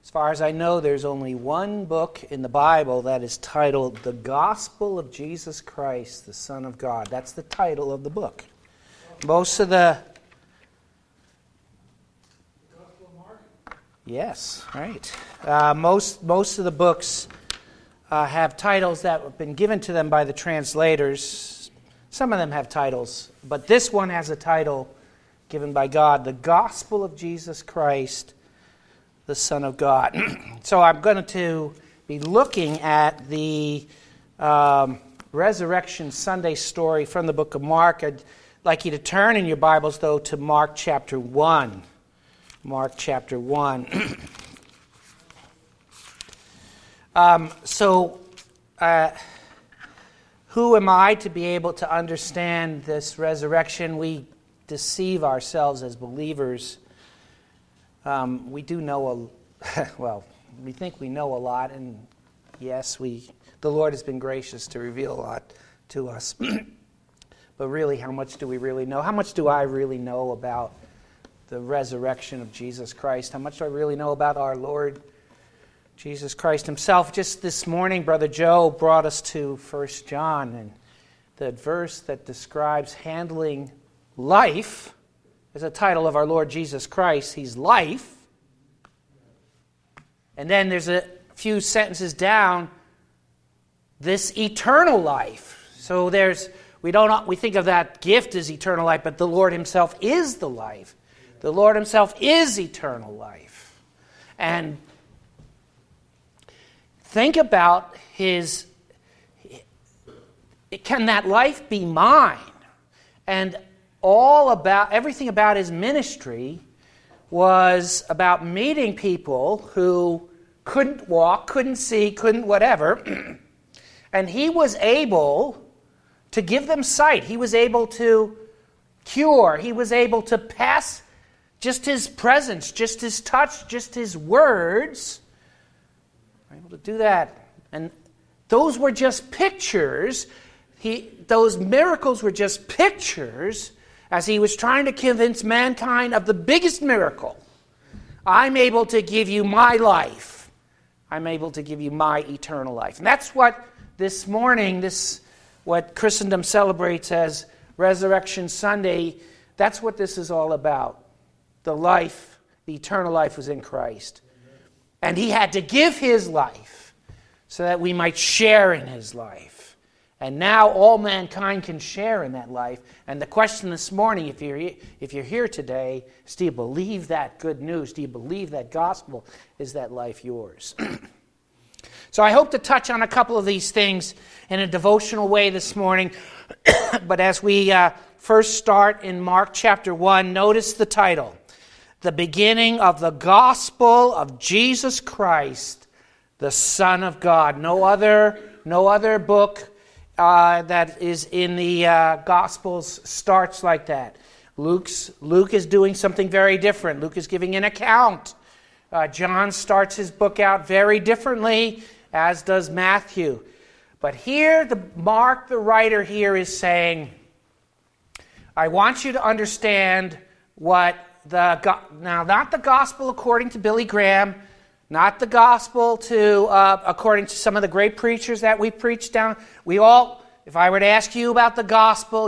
As far as I know, there's only one book in the Bible that is titled The Gospel of Jesus Christ, the Son of God. That's the title of the book. Most of the... Gospel of Mark? Yes, right. Most of the books have titles that have been given to them by the translators. Some of them have titles, but this one has a title given by God, The Gospel of Jesus Christ, the Son of God. So I'm going to be looking at the Resurrection Sunday story from the book of Mark. I'd like you to turn in your Bibles, though, to Mark chapter 1. Mark chapter 1. Who am I to be able to understand this resurrection? We deceive ourselves as believers. We do know we think we know a lot, and yes, the Lord has been gracious to reveal a lot to us. But really, how much do we really know? How much do I really know about the resurrection of Jesus Christ? How much do I really know about our Lord Jesus Christ himself? Just this morning, Brother Joe brought us to 1 John, and the verse that describes handling life is the title of our Lord Jesus Christ. He's life. And then there's a few sentences down, this eternal life. So we think of that gift as eternal life, but the Lord himself is the life. The Lord himself is eternal life. And think about can that life be mine? And everything about his ministry was about meeting people who couldn't walk, couldn't see, couldn't whatever. And he was able to give them sight. He was able to cure. He was able to pass just his presence, just his touch, just his words. Able to do that. And those were just pictures. Those miracles were just pictures as he was trying to convince mankind of the biggest miracle. I'm able to give you my life. I'm able to give you my eternal life. And that's what this morning, what Christendom celebrates as Resurrection Sunday, that's what this is all about. The life, the eternal life was in Christ. And he had to give his life so that we might share in his life. And now all mankind can share in that life. And the question this morning, if you're here today, is do you believe that good news? Do you believe that gospel? Is that life yours? So I hope to touch on a couple of these things in a devotional way this morning. But as we first start in Mark chapter 1, notice the title. The beginning of the gospel of Jesus Christ, the Son of God. No other book that is in the Gospels starts like that. Luke is doing something very different. Luke is giving an account. John starts his book out very differently, as does Matthew. But here, Mark, the writer here, is saying, I want you to understand what now, not the gospel according to Billy Graham, not the gospel according to some of the great preachers that we preach down. If I were to ask you about the gospel,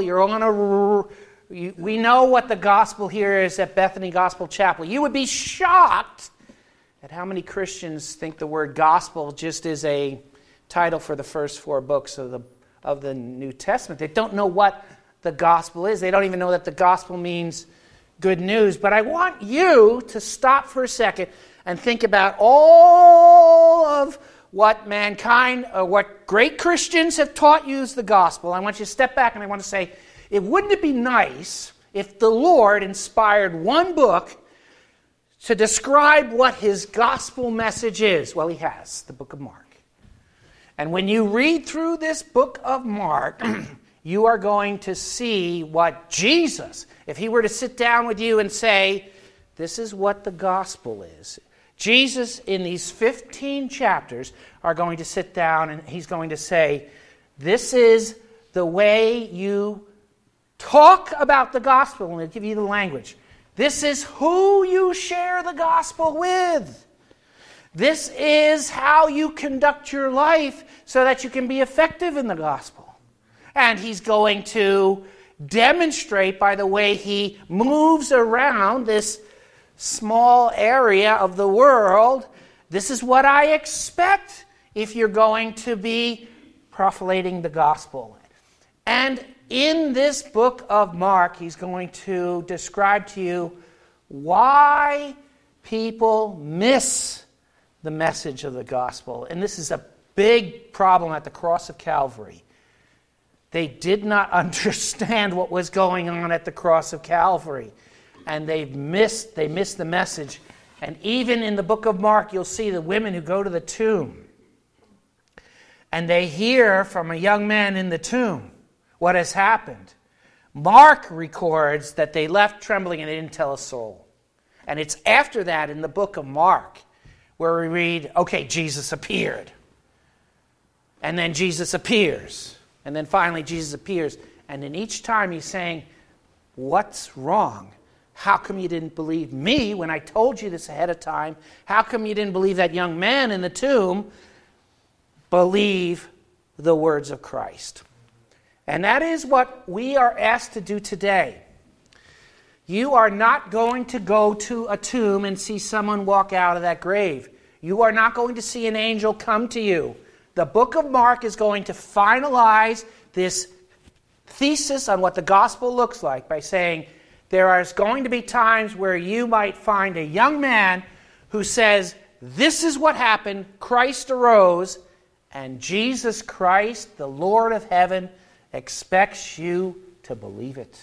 we know what the gospel here is at Bethany Gospel Chapel. You would be shocked at how many Christians think the word gospel just is a title for the first 4 books of the New Testament. They don't know what the gospel is. They don't even know that the gospel means good news. But I want you to stop for a second and think about all of what mankind, or what great Christians have taught you is the gospel. I want you to step back and I want to say, wouldn't it be nice if the Lord inspired one book to describe what his gospel message is? Well, he has, the book of Mark. And when you read through this book of Mark, you are going to see what Jesus, if he were to sit down with you and say, this is what the gospel is. Jesus, in these 15 chapters, are going to sit down and he's going to say, this is the way you talk about the gospel. And he'll give you the language. This is who you share the gospel with. This is how you conduct your life so that you can be effective in the gospel. And he's going to demonstrate by the way he moves around this small area of the world. This is what I expect if you're going to be prophylating the gospel. And in this book of Mark, he's going to describe to you why people miss the message of the gospel. And this is a big problem at the cross of Calvary. They did not understand what was going on at the cross of Calvary. And they missed the message. And even in the book of Mark, you'll see the women who go to the tomb. And they hear from a young man in the tomb what has happened. Mark records that they left trembling and they didn't tell a soul. And it's after that in the book of Mark where we read, okay, Jesus appeared. And then Jesus appears. And then finally Jesus appears. And then each time he's saying, what's wrong? How come you didn't believe me when I told you this ahead of time? How come you didn't believe that young man in the tomb? Believe the words of Christ. And that is what we are asked to do today. You are not going to go to a tomb and see someone walk out of that grave. You are not going to see an angel come to you. The book of Mark is going to finalize this thesis on what the gospel looks like by saying there are going to be times where you might find a young man who says, this is what happened, Christ arose, and Jesus Christ, the Lord of heaven, expects you to believe it.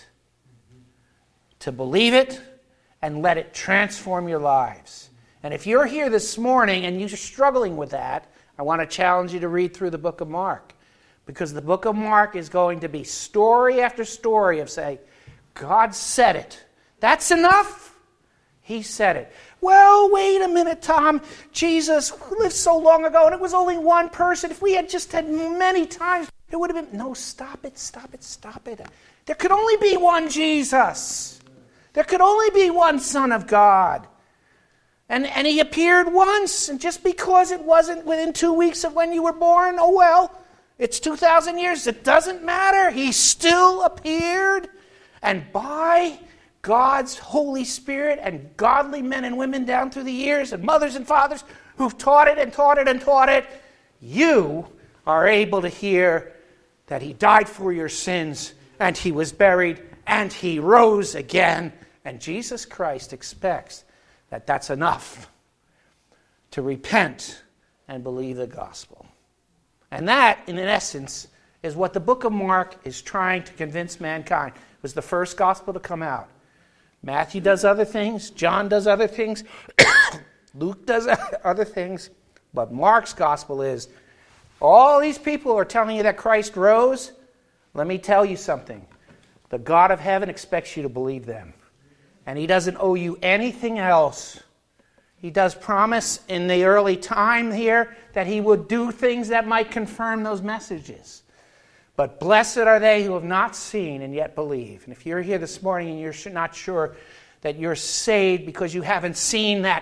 To believe it and let it transform your lives. And if you're here this morning and you're struggling with that, I want to challenge you to read through the book of Mark. Because the book of Mark is going to be story after story of saying, God said it. That's enough. He said it. Well, wait a minute, Tom. Jesus lived so long ago and it was only one person. If we had just had many times, it would have been... No, stop it. There could only be one Jesus. There could only be one Son of God. And he appeared once, and just because it wasn't within 2 weeks of when you were born, oh well, it's 2,000 years. It doesn't matter. He still appeared. And by God's Holy Spirit and godly men and women down through the years and mothers and fathers who've taught it and taught it and taught it, you are able to hear that he died for your sins and he was buried and he rose again. And Jesus Christ expects that that's enough to repent and believe the gospel. And that, in essence, is what the book of Mark is trying to convince mankind. It was the first gospel to come out. Matthew does other things. John does other things. Luke does other things. But Mark's gospel is, all these people are telling you that Christ rose. Let me tell you something. The God of heaven expects you to believe them. And he doesn't owe you anything else. He does promise in the early time here that he would do things that might confirm those messages. But blessed are they who have not seen and yet believe. And if you're here this morning and you're not sure that you're saved because you haven't seen that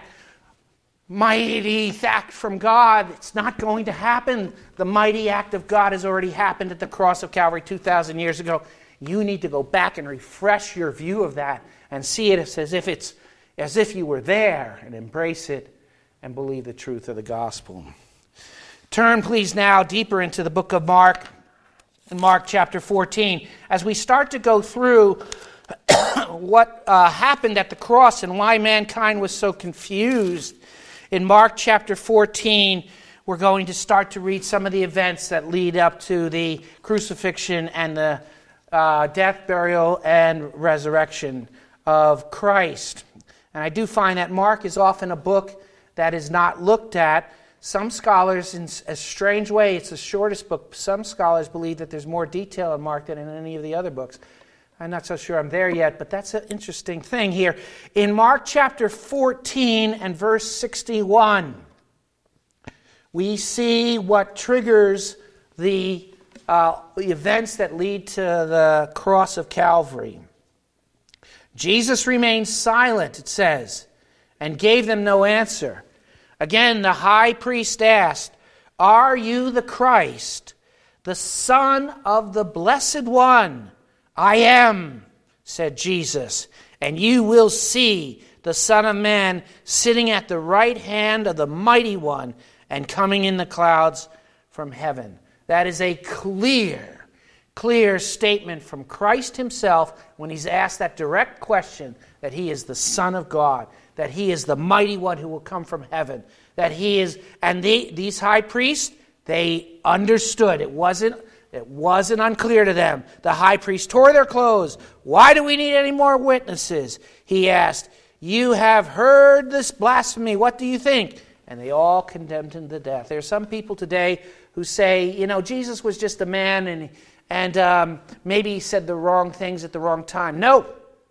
mighty act from God, it's not going to happen. The mighty act of God has already happened at the cross of Calvary 2,000 years ago. You need to go back and refresh your view of that and see it as if you were there, and embrace it and believe the truth of the gospel. Turn, please, now deeper into the book of Mark, in Mark chapter 14, as we start to go through what happened at the cross and why mankind was so confused. In Mark chapter 14, we're going to start to read some of the events that lead up to the crucifixion and the death, burial, and resurrection of Christ. And I do find that Mark is often a book that is not looked at. Some scholars, in a strange way, it's the shortest book. Some scholars believe that there's more detail in Mark than in any of the other books. I'm not so sure I'm there yet, but that's an interesting thing here. In Mark chapter 14 and verse 61, we see what triggers the events that lead to the cross of Calvary. Jesus remained silent, it says, and gave them no answer. Again, the high priest asked, "Are you the Christ, the Son of the Blessed One?" "I am," said Jesus, "and you will see the Son of Man sitting at the right hand of the Mighty One and coming in the clouds from heaven." That is a clear statement from Christ himself when he's asked that direct question that he is the Son of God, that he is the Mighty One who will come from heaven, that he is, and these high priests, they understood. It wasn't unclear to them. The high priest tore their clothes. "Why do we need any more witnesses?" he asked. "You have heard this blasphemy. What do you think?" And they all condemned him to death. There are some people today who say, Jesus was just a man and maybe he said the wrong things at the wrong time. No,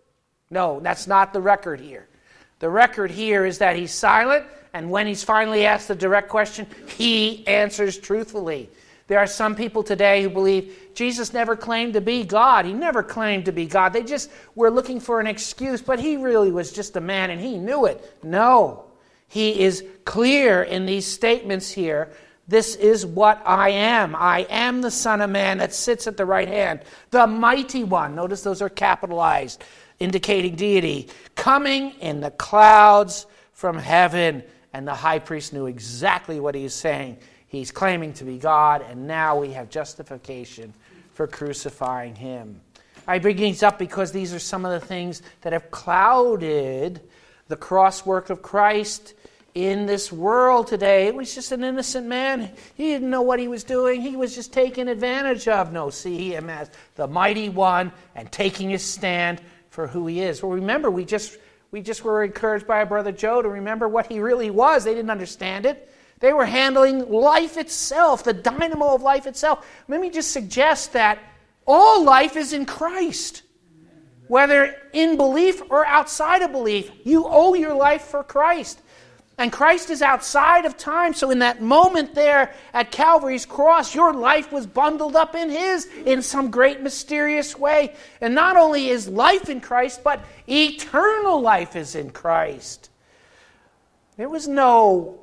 that's not the record here. The record here is that he's silent, and when he's finally asked the direct question, he answers truthfully. There are some people today who believe Jesus never claimed to be God. He never claimed to be God. They just were looking for an excuse, but he really was just a man and he knew it. No, he is clear in these statements here. This is what I am. I am the Son of Man that sits at the right hand, the Mighty One. Notice those are capitalized, indicating deity, coming in the clouds from heaven. And the high priest knew exactly what he was saying. He's claiming to be God, and now we have justification for crucifying him. I bring these up because these are some of the things that have clouded the cross work of Christ in this world today. It was just an innocent man. He didn't know what he was doing. He was just taken advantage of. No, see him as the Mighty One and taking his stand for who he is. Well, remember, we just were encouraged by our brother Joe to remember what he really was. They didn't understand it. They were handling life itself, the dynamo of life itself. Let me just suggest that all life is in Christ. Whether in belief or outside of belief, you owe your life for Christ. And Christ is outside of time. So in that moment there at Calvary's cross, your life was bundled up in his in some great mysterious way. And not only is life in Christ, but eternal life is in Christ. There was no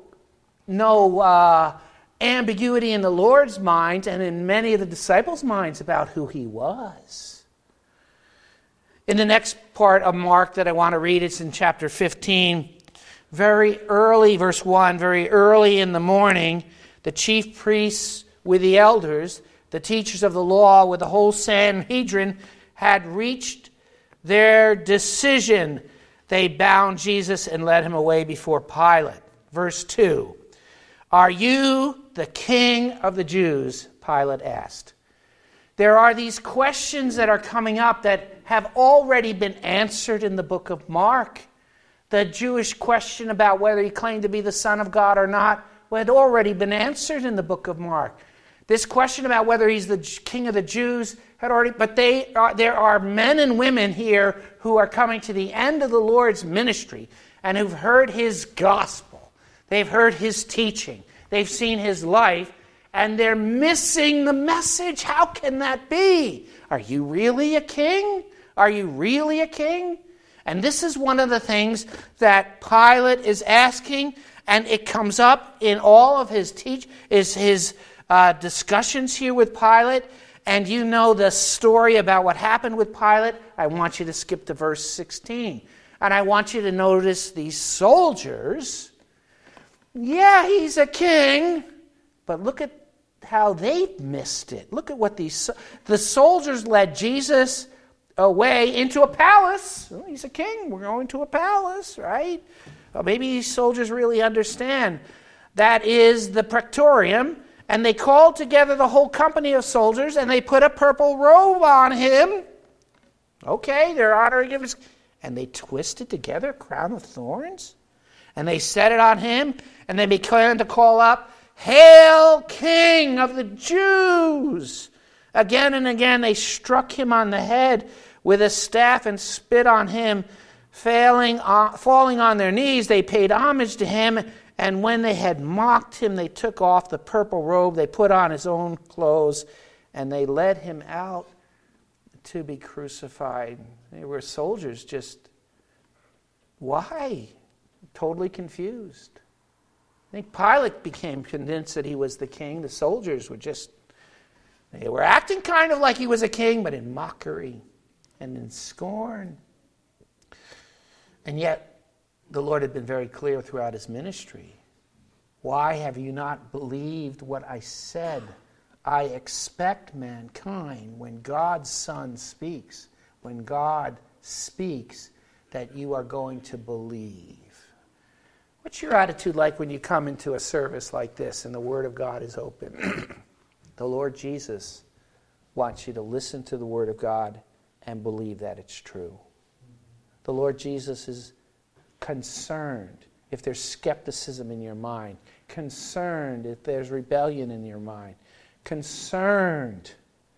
ambiguity in the Lord's mind and in many of the disciples' minds about who he was. In the next part of Mark that I want to read, it's in chapter 15. Very early, verse 1, very early in the morning, the chief priests with the elders, the teachers of the law with the whole Sanhedrin had reached their decision. They bound Jesus and led him away before Pilate. Verse 2, "Are you the king of the Jews?" Pilate asked. There are these questions that are coming up that have already been answered in the book of Mark. The Jewish question about whether he claimed to be the Son of God or not had already been answered in the book of Mark. This question about whether he's the king of the Jews had already, but there are men and women here who are coming to the end of the Lord's ministry and who've heard his gospel. They've heard his teaching. They've seen his life, and they're missing the message. How can that be? Are you really a king? Are you really a king? And this is one of the things that Pilate is asking, and it comes up in all of his discussions here with Pilate. And you know the story about what happened with Pilate. I want you to skip to verse 16. And I want you to notice these soldiers. Yeah, he's a king, but look at how they missed it. Look at what the soldiers led Jesus away into a palace. Oh, he's a king. We're going to a palace, right? Well, maybe these soldiers really understand. That is the Praetorium. And they called together the whole company of soldiers, and they put a purple robe on him. Okay, they're honoring him. And they twisted together a crown of thorns. And they set it on him, and they began to call up, "Hail, King of the Jews!" Again and again they struck him on the head with a staff and spit on him. Falling on their knees, they paid homage to him. And when they had mocked him, they took off the purple robe, they put on his own clothes, and they led him out to be crucified. They were soldiers just, why? Totally confused. think Pilate became convinced that he was the king. The soldiers they were acting kind of like he was a king, but in mockery and in scorn. And yet, the Lord had been very clear throughout his ministry. Why have you not believed what I said? I expect mankind, when God's Son speaks, when God speaks, that you are going to believe. What's your attitude like when you come into a service like this and the Word of God is open? The Lord Jesus wants you to listen to the Word of God and believe that it's true. The Lord Jesus is concerned if there's skepticism in your mind, concerned if there's rebellion in your mind, concerned.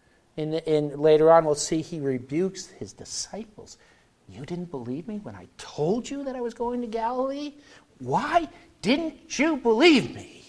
Later on we'll see he rebukes his disciples. You didn't believe me when I told you that I was going to Galilee? Why didn't you believe me?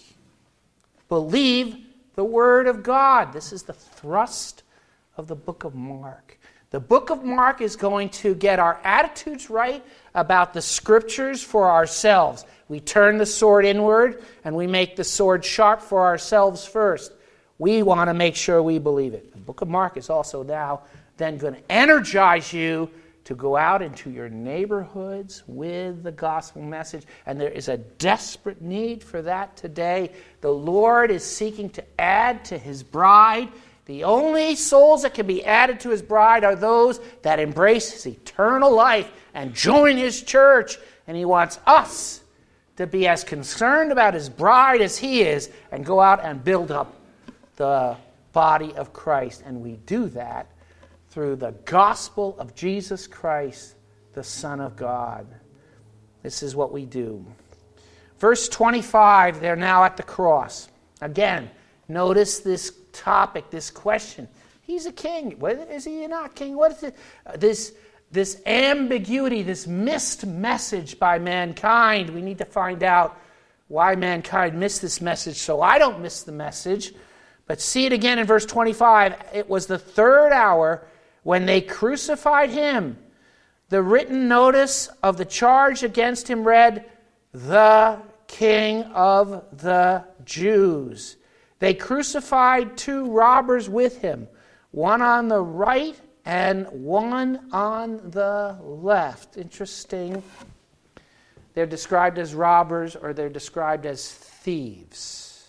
Believe the Word of God. This is the thrust of the book of Mark. The book of Mark is going to get our attitudes right about the Scriptures for ourselves. We turn the sword inward and we make the sword sharp for ourselves first. We want to make sure we believe it. The book of Mark is also now then going to energize you to go out into your neighborhoods with the gospel message. And there is a desperate need for that today. The Lord is seeking to add to his bride. The only souls that can be added to his bride are those that embrace his eternal life and join his church. And he wants us to be as concerned about his bride as he is and go out and build up the body of Christ. And we do that through the gospel of Jesus Christ, the Son of God. This is what we do. Verse 25, they're now at the cross. Again, notice this topic, this question. He's a king. Is he not king? What is it? This ambiguity, this missed message by mankind. We need to find out why mankind missed this message so I don't miss the message. But see it again in verse 25. It was the third hour when they crucified him. The written notice of the charge against him read, "The King of the Jews." They crucified two robbers with him, one on the right and one on the left. Interesting. They're described as robbers or they're described as thieves.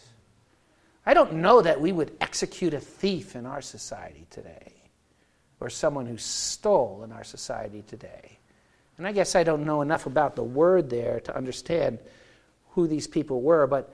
I don't know that we would execute a thief in our society today, or someone who stole in our society today. And I guess I don't know enough about the word there to understand who these people were, but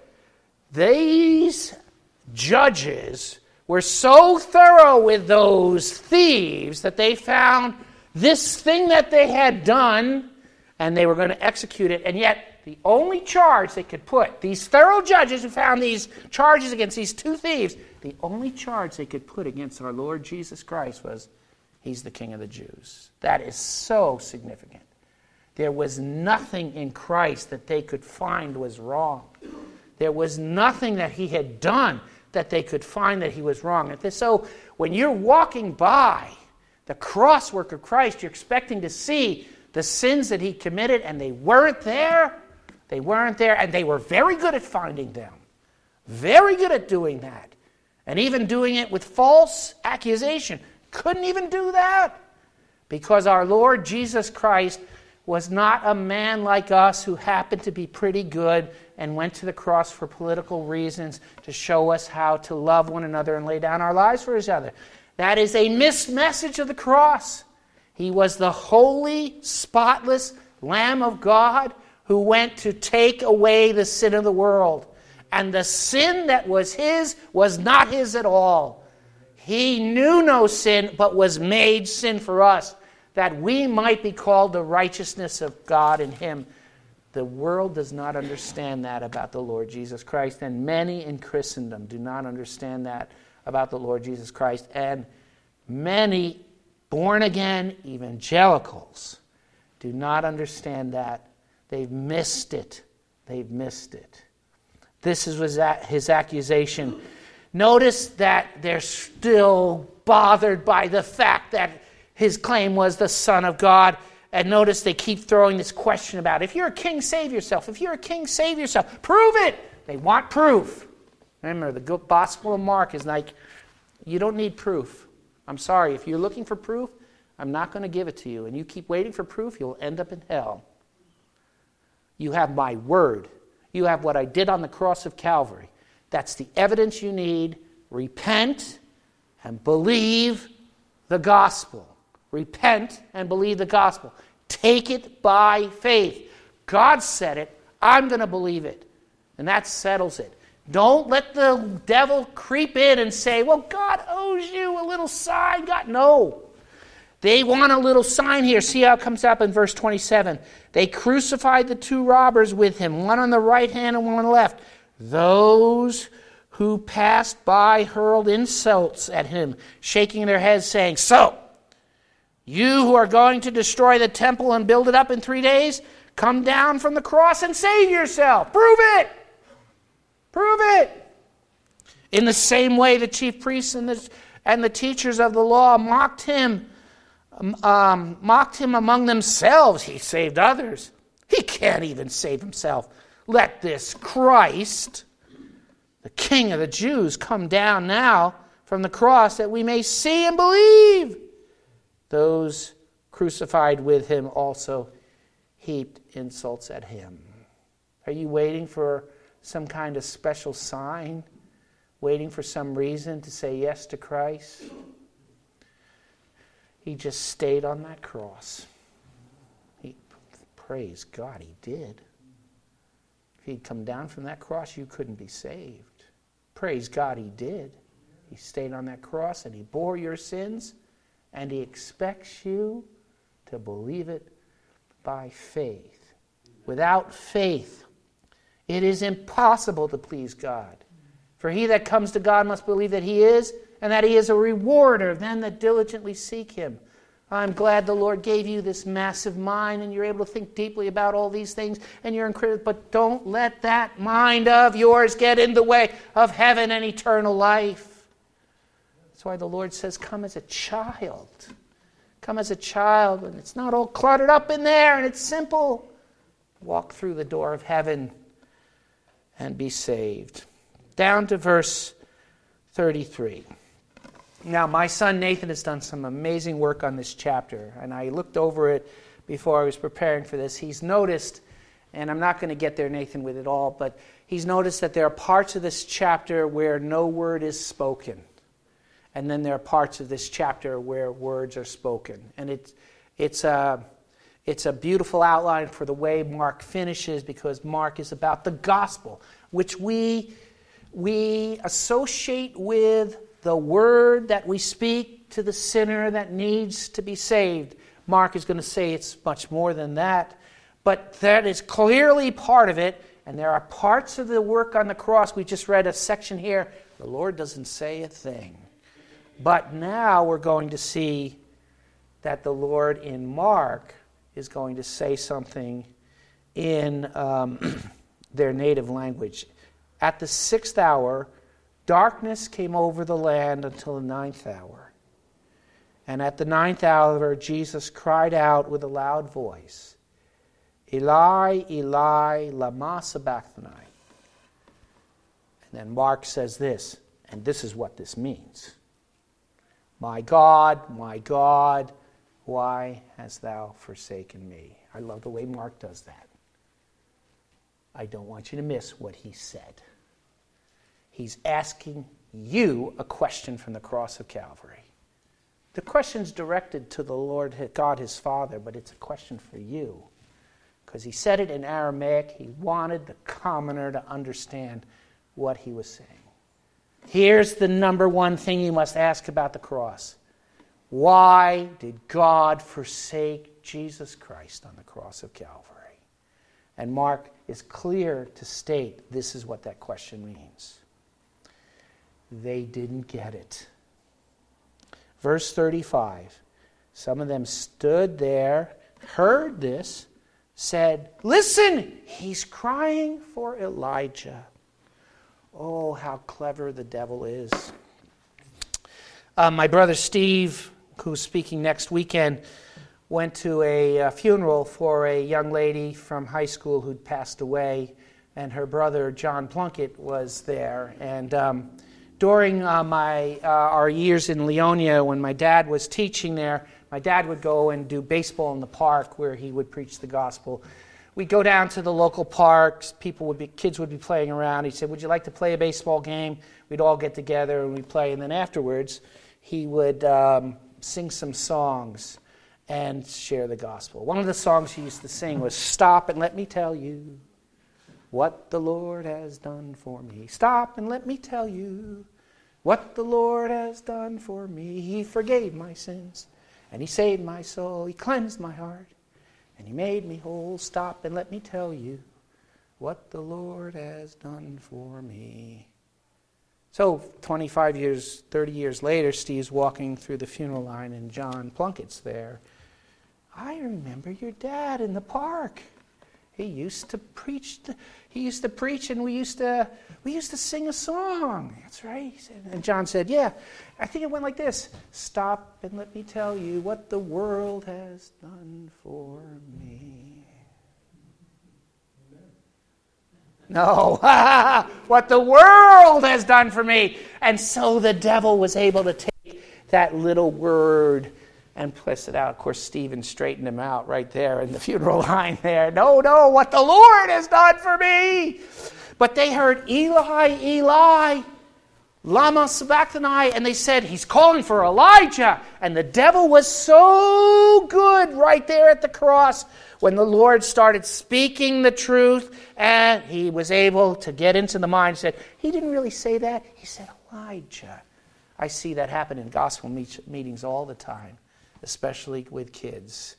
these judges were so thorough with those thieves that they found this thing that they had done and they were going to execute it, and yet the only charge they could put, these thorough judges who found these charges against these two thieves, the only charge they could put against our Lord Jesus Christ was, he's the King of the Jews. That is so significant. There was nothing in Christ that they could find was wrong. There was nothing that he had done that they could find that he was wrong. So when you're walking by the cross work of Christ, you're expecting to see the sins that he committed, and they weren't there. They weren't there, and they were very good at finding them. Very good at doing that. And even doing it with false accusation. Couldn't even do that. Because our Lord Jesus Christ was not a man like us who happened to be pretty good and went to the cross for political reasons to show us how to love one another and lay down our lives for each other. That is a missed message of the cross. He was the holy, spotless Lamb of God who went to take away the sin of the world. And the sin that was his was not his at all. He knew no sin, but was made sin for us, that we might be called the righteousness of God in him. The world does not understand that about the Lord Jesus Christ, and many in Christendom do not understand that about the Lord Jesus Christ, and many born-again evangelicals do not understand that. They've missed it. They've missed it. This was his accusation. Notice that they're still bothered by the fact that his claim was the Son of God. And notice they keep throwing this question about, if you're a king, save yourself. If you're a king, save yourself. Prove it. They want proof. Remember, the Gospel of Mark is like, you don't need proof. I'm sorry, if you're looking for proof, I'm not going to give it to you. And you keep waiting for proof, you'll end up in hell. You have my word. You have what I did on the cross of Calvary. That's the evidence you need. Repent and believe the gospel. Repent and believe the gospel. Take it by faith. God said it. I'm going to believe it. And that settles it. Don't let the devil creep in and say, well, God owes you a little sign. God, no. They want a little sign here. See how it comes up in verse 27. They crucified the two robbers with him, one on the right hand and one on the left. Those who passed by hurled insults at him, shaking their heads, saying, so, you who are going to destroy the temple and build it up in 3 days, come down from the cross and save yourself. Prove it. Prove it. In the same way, the chief priests and the teachers of the law mocked him among themselves. He saved others. He can't even save himself. Let this Christ, the King of the Jews, come down now from the cross that we may see and believe. Those crucified with him also heaped insults at him. Are you waiting for some kind of special sign? Waiting for some reason to say yes to Christ? He just stayed on that cross. Praise God, he did. If he'd come down from that cross, you couldn't be saved. Praise God, he did. He stayed on that cross and he bore your sins, and he expects you to believe it by faith. Without faith, it is impossible to please God. For he that comes to God must believe that he is, and that he is a rewarder of them that diligently seek him. I'm glad the Lord gave you this massive mind, and you're able to think deeply about all these things, and you're incredible. But don't let that mind of yours get in the way of heaven and eternal life. That's why the Lord says, come as a child. Come as a child, and it's not all cluttered up in there, and it's simple. Walk through the door of heaven and be saved. Down to verse 33. Now, my son Nathan has done some amazing work on this chapter, and I looked over it before I was preparing for this. He's noticed, and I'm not going to get there, Nathan, with it all, but he's noticed that there are parts of this chapter where no word is spoken, and then there are parts of this chapter where words are spoken. And it's a beautiful outline for the way Mark finishes, because Mark is about the gospel, which we associate with the word that we speak to the sinner that needs to be saved. Mark is going to say it's much more than that, but that is clearly part of it, and there are parts of the work on the cross. We just read a section here. The Lord doesn't say a thing. But now we're going to see that the Lord in Mark is going to say something in their native language. At the 6th hour, darkness came over the land until the 9th hour. And at the 9th hour, Jesus cried out with a loud voice, Eli, Eli, lama sabachthani. And then Mark says this, and this is what this means. My God, why hast thou forsaken me? I love the way Mark does that. I don't want you to miss what he said. He's asking you a question from the cross of Calvary. The question's directed to the Lord God his Father, but it's a question for you. Because he said it in Aramaic, he wanted the commoner to understand what he was saying. Here's the number one thing you must ask about the cross. Why did God forsake Jesus Christ on the cross of Calvary? And Mark is clear to state this is what that question means. They didn't get it. Verse 35. Some of them stood there, heard this, said, listen, he's crying for Elijah. Oh, how clever the devil is. My brother Steve, who's speaking next weekend, went to a funeral for a young lady from high school who'd passed away and her brother John Plunkett was there. And during our years in Leonia, when my dad was teaching there, my dad would go and do baseball in the park where he would preach the gospel. We'd go down to the local parks. Kids would be playing around. He said, "Would you like to play a baseball game?" We'd all get together and we'd play. And then afterwards, he would sing some songs and share the gospel. One of the songs he used to sing was, "Stop and let me tell you what the Lord has done for me. Stop and let me tell you what the Lord has done for me. He forgave my sins and He saved my soul. He cleansed my heart and He made me whole. Stop and let me tell you what the Lord has done for me." So 25 years, 30 years later, Steve's walking through the funeral line and John Plunkett's there. "I remember your dad in the park. He used to preach. And we used to sing a song." "That's right." He said. And John said, "Yeah, I think it went like this. Stop and let me tell you what the world has done for me." No, what the world has done for me. And so the devil was able to take that little word and twist it out. Of course, Stephen straightened him out right there in the funeral line there. "No, what the Lord has done for me." But they heard, "Eli, Eli, lama sabachthani," and they said, "He's calling for Elijah." And the devil was so good right there at the cross when the Lord started speaking the truth, and he was able to get into the mind and said, "He didn't really say that. He said Elijah." I see that happen in gospel meetings all the time, especially with kids.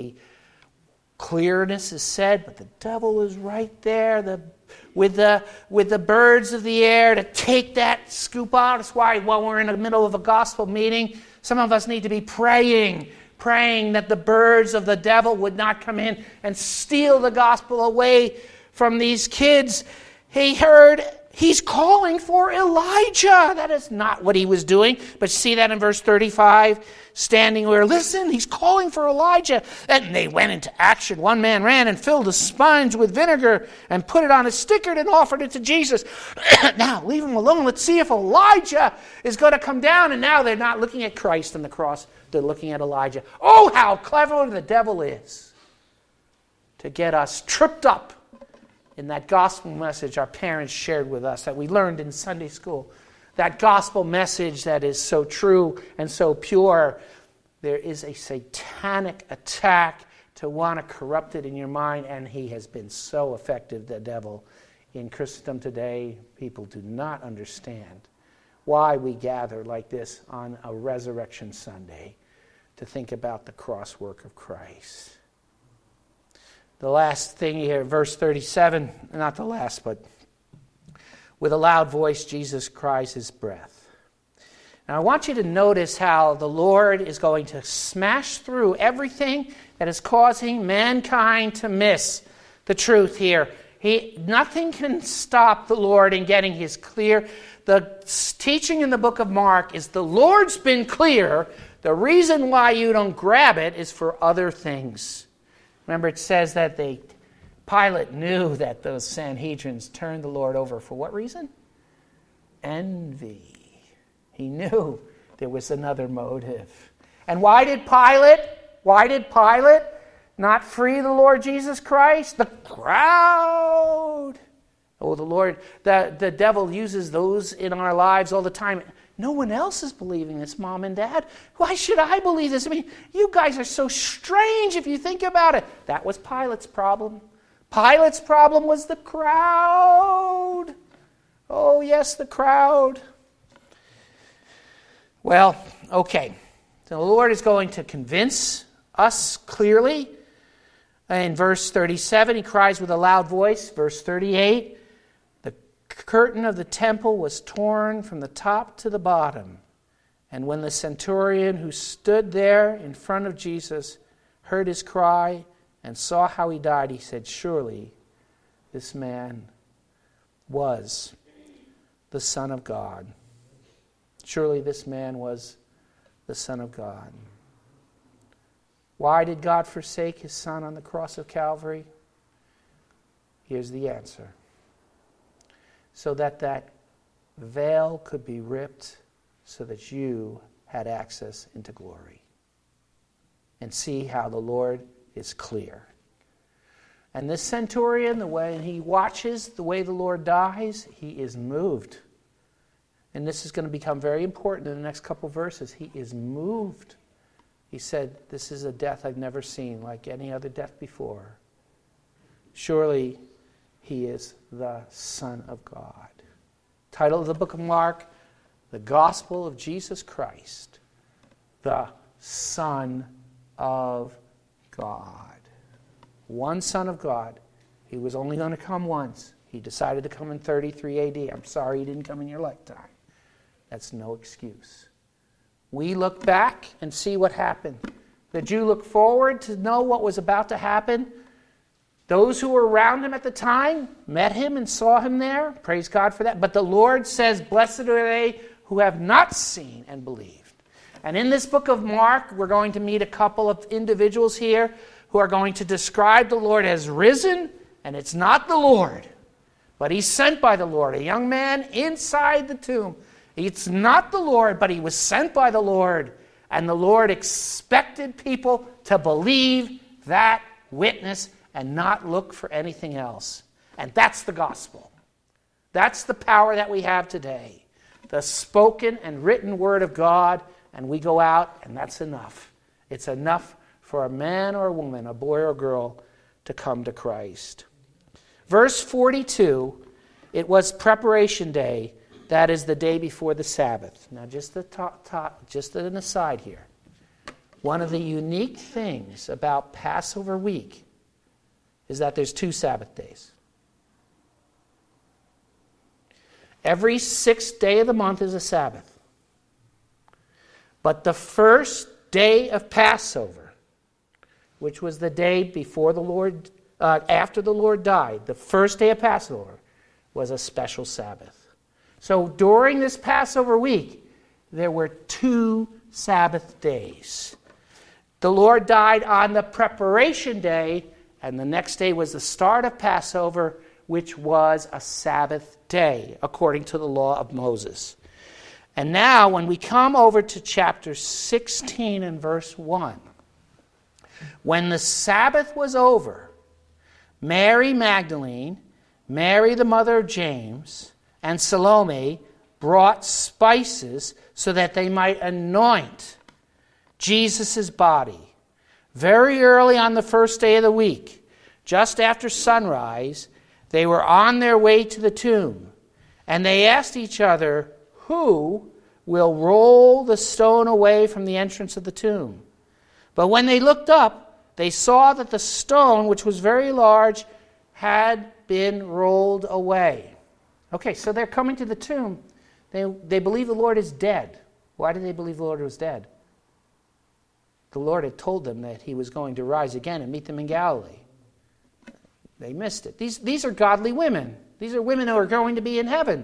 Clearness is said, but the devil is right there with the birds of the air to take that scoop out. That's why while we're in the middle of a gospel meeting, some of us need to be praying that the birds of the devil would not come in and steal the gospel away from these kids. He heard, "He's calling for Elijah." That is not what he was doing. But see that in verse 35? Standing where, "Listen, he's calling for Elijah." And they went into action. One man ran and filled a sponge with vinegar and put it on a stick and offered it to Jesus. "Now, leave him alone. Let's see if Elijah is going to come down." And now they're not looking at Christ on the cross. They're looking at Elijah. Oh, how clever the devil is to get us tripped up in that gospel message our parents shared with us that we learned in Sunday school. That gospel message that is so true and so pure. There is a satanic attack to want to corrupt it in your mind, and he has been so effective, the devil. In Christendom today, people do not understand why we gather like this on a Resurrection Sunday to think about the cross work of Christ. The last thing here, verse 37, not the last, but with a loud voice, Jesus cries his breath. Now I want you to notice how the Lord is going to smash through everything that is causing mankind to miss the truth here. Nothing can stop the Lord in getting his clear. The teaching in the book of Mark is the Lord's been clear. The reason why you don't grab it is for other things. Remember, it says that Pilate knew that those Sanhedrins turned the Lord over for what reason? Envy. He knew there was another motive. And why did Pilate not free the Lord Jesus Christ? The crowd. Oh, the devil uses those in our lives all the time. No one else is believing this, Mom and Dad. Why should I believe this? I mean, you guys are so strange if you think about it. That was Pilate's problem. Pilate's problem was the crowd. Oh, yes, the crowd. Well, okay. So the Lord is going to convince us clearly. In verse 37, he cries with a loud voice. Verse 38, the curtain of the temple was torn from the top to the bottom. And when the centurion who stood there in front of Jesus heard his cry and saw how he died, he said, "Surely this man was the Son of God." Surely this man was the Son of God. Why did God forsake his Son on the cross of Calvary? Here's the answer. so that that veil could be ripped so that you had access into glory. And see how the Lord is clear. And this centurion, the way he watches the way the Lord dies, he is moved. And this is going to become very important in the next couple verses. He is moved. He said, "This is a death I've never seen, like any other death before. Surely he is the Son of God." Title of the book of Mark, The Gospel of Jesus Christ, the Son of God. One Son of God. He was only going to come once. He decided to come in 33 AD. I'm sorry he didn't come in your lifetime. That's no excuse. We look back and see what happened. The Jew looked forward to know what was about to happen. Those who were around him at the time met him and saw him there. Praise God for that. But the Lord says, "Blessed are they who have not seen and believed." And in this book of Mark, we're going to meet a couple of individuals here who are going to describe the Lord as risen, and it's not the Lord, but he's sent by the Lord. A young man inside the tomb. It's not the Lord, but he was sent by the Lord. And the Lord expected people to believe that witness and not look for anything else. And that's the gospel. That's the power that we have today. The spoken and written word of God, and we go out, and that's enough. It's enough for a man or a woman, a boy or a girl, to come to Christ. Verse 42, it was preparation day. That is the day before the Sabbath. Now, just an aside here. One of the unique things about Passover week is that there's 2 Sabbath days. Every 6th day of the month is a Sabbath. But the first day of Passover, which was the day before the Lord, after the Lord died, the first day of Passover was a special Sabbath. So during this Passover week, there were 2 Sabbath days. The Lord died on the preparation day, and the next day was the start of Passover, which was a Sabbath day, according to the law of Moses. And now, when we come over to chapter 16 and verse 1, when the Sabbath was over, Mary Magdalene, Mary the mother of James, and Salome brought spices so that they might anoint Jesus' body. Very early on the first day of the week, just after sunrise, they were on their way to the tomb, and they asked each other, "Who will roll the stone away from the entrance of the tomb?" But when they looked up, they saw that the stone, which was very large, had been rolled away. Okay, so they're coming to the tomb. They believe the Lord is dead. Why did they believe the Lord was dead? The Lord had told them that he was going to rise again and meet them in Galilee. They missed it. These are godly women. These are women who are going to be in heaven.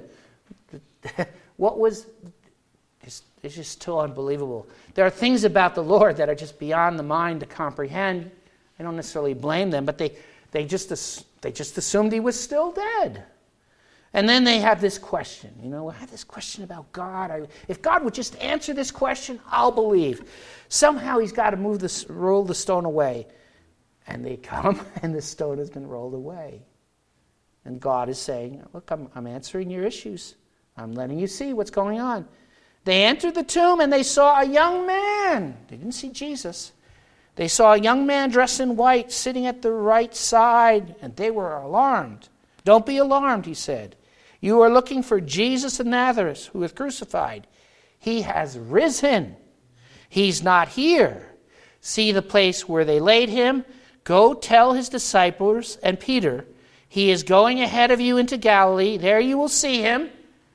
It's just still unbelievable. There are things about the Lord that are just beyond the mind to comprehend. I don't necessarily blame them, but they just assumed he was still dead. And then they have this question. I have this question about God. If God would just answer this question, I'll believe. Somehow he's got to roll the stone away. And they come, and the stone has been rolled away. And God is saying, "Look, I'm answering your issues. I'm letting you see what's going on." They entered the tomb, and they saw a young man. They didn't see Jesus. They saw a young man dressed in white sitting at the right side, and they were alarmed. "Don't be alarmed," he said. "You are looking for Jesus of Nazareth, who was crucified. He has risen. He's not here. See the place where they laid him? Go tell his disciples and Peter, he is going ahead of you into Galilee. There you will see him,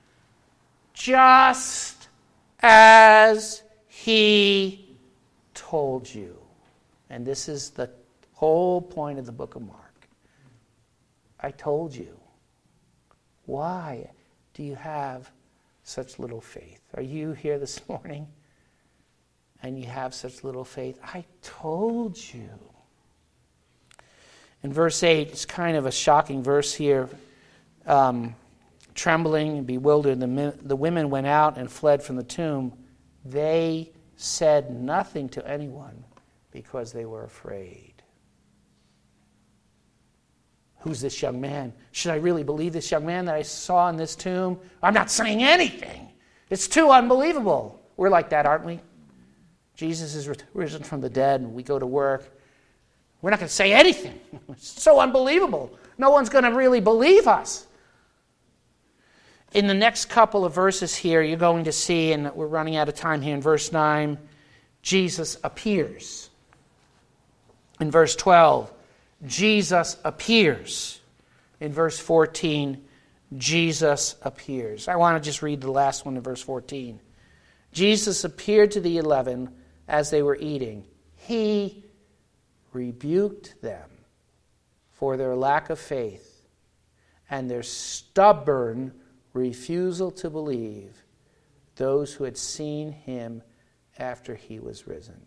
just as he told you." And this is the whole point of the book of Mark. I told you. Why do you have such little faith? Are you here this morning and you have such little faith? I told you. In verse 8, it's kind of a shocking verse here. trembling and bewildered, the women went out and fled from the tomb. They said nothing to anyone because they were afraid. Who's this young man? Should I really believe this young man that I saw in this tomb? I'm not saying anything. It's too unbelievable. We're like that, aren't we? Jesus is risen from the dead, and we go to work. We're not going to say anything. It's so unbelievable. No one's going to really believe us. In the next couple of verses here, you're going to see, and we're running out of time here, in verse 9, Jesus appears. In verse 12, Jesus appears. In verse 14, Jesus appears. I want to just read the last one in verse 14. Jesus appeared to the 11 as they were eating. He rebuked them for their lack of faith and their stubborn refusal to believe those who had seen him after he was risen.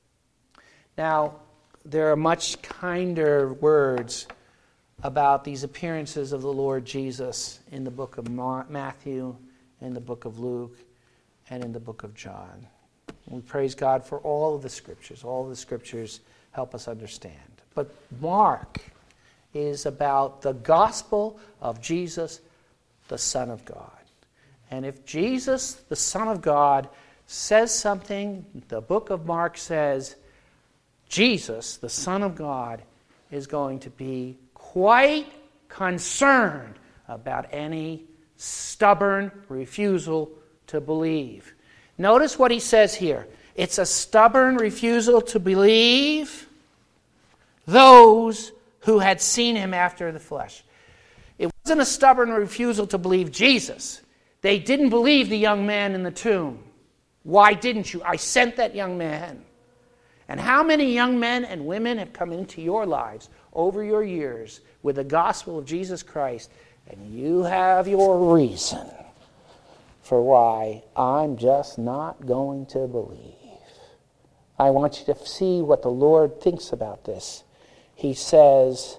Now, there are much kinder words about these appearances of the Lord Jesus in the book of Matthew, in the book of Luke, and in the book of John. We praise God for all of the scriptures. All of the scriptures help us understand. But Mark is about the gospel of Jesus, the Son of God. And if Jesus, the Son of God, says something, the book of Mark says, Jesus, the Son of God, is going to be quite concerned about any stubborn refusal to believe. Notice what he says here. It's a stubborn refusal to believe those who had seen him after the flesh. It wasn't a stubborn refusal to believe Jesus. They didn't believe the young man in the tomb. Why didn't you? I sent that young man. And how many young men and women have come into your lives over your years with the gospel of Jesus Christ, and you have your reason for why I'm just not going to believe. I want you to see what the Lord thinks about this. He says,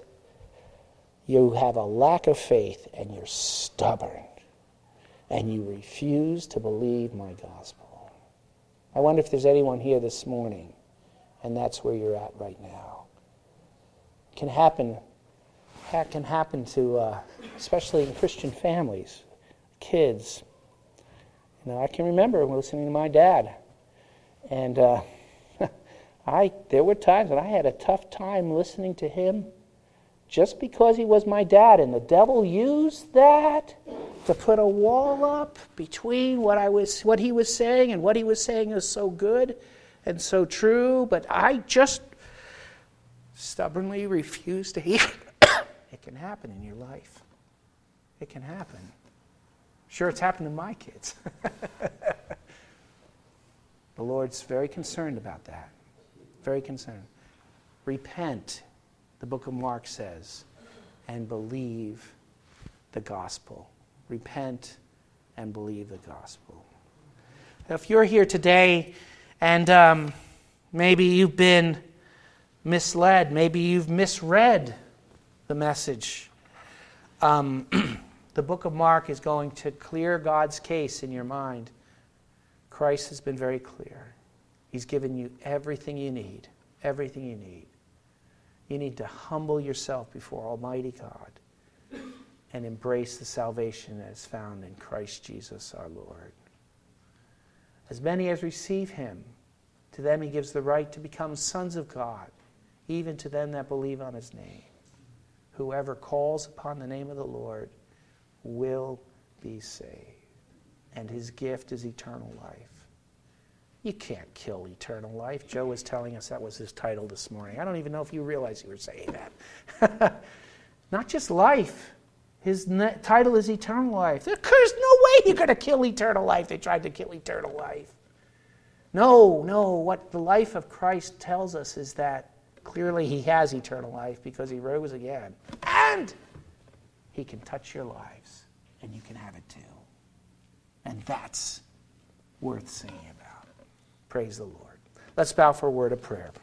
you have a lack of faith and you're stubborn and you refuse to believe my gospel. I wonder if there's anyone here this morning and that's where you're at right now. It can happen to, especially in Christian families, kids. You know, I can remember listening to my dad, and there were times that I had a tough time listening to him just because he was my dad, and the devil used that to put a wall up between what he was saying, and what he was saying is so good and so true, but I just stubbornly refused to hear. It can happen in your life. It can happen. Sure, it's happened to my kids. The Lord's very concerned about that. Very concerned. Repent, the book of Mark says, and believe the gospel. Repent and believe the gospel. If you're here today and maybe you've been misled, maybe you've misread the message, the book of Mark is going to clear God's case in your mind. Christ has been very clear. He's given you everything you need. Everything you need. You need to humble yourself before Almighty God and embrace the salvation that is found in Christ Jesus our Lord. As many as receive him, to them he gives the right to become sons of God, even to them that believe on his name. Whoever calls upon the name of the Lord will be saved. And his gift is eternal life. You can't kill eternal life. Joe was telling us that was his title this morning. I don't even know if you realize you were saying that. Not just life. His title is eternal life. There's no way you're going to kill eternal life. They tried to kill eternal life. No. What the life of Christ tells us is that clearly he has eternal life because he rose again. And he can touch your lives, and you can have it too. And that's worth singing about. Praise the Lord. Let's bow for a word of prayer.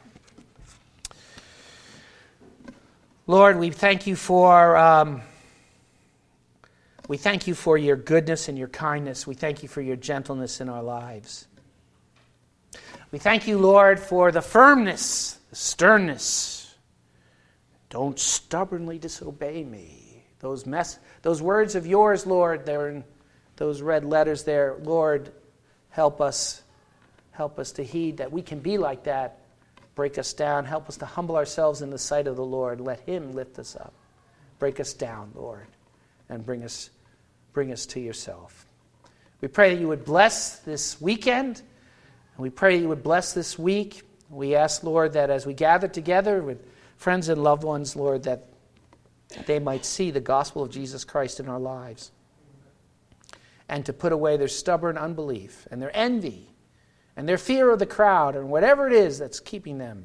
Lord, we thank you for We thank you for your goodness and your kindness. We thank you for your gentleness in our lives. We thank you, Lord, for the firmness, the sternness. Don't stubbornly disobey me. Those words of yours, Lord, they're in those red letters there. Lord, help us to heed that we can be like that. Break us down. Help us to humble ourselves in the sight of the Lord. Let him lift us up. Break us down, Lord, and bring us to yourself. We pray that you would bless this weekend, and we pray you would bless this week. We ask, Lord, that as we gather together with friends and loved ones, Lord, that they might see the gospel of Jesus Christ in our lives, and to put away their stubborn unbelief and their envy and their fear of the crowd and whatever it is that's keeping them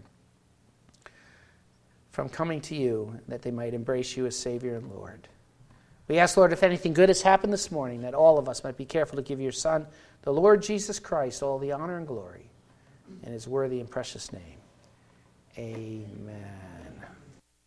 from coming to you, that they might embrace you as Savior and Lord. We ask, Lord, if anything good has happened this morning, that all of us might be careful to give your Son, the Lord Jesus Christ, all the honor and glory in his worthy and precious name. Amen.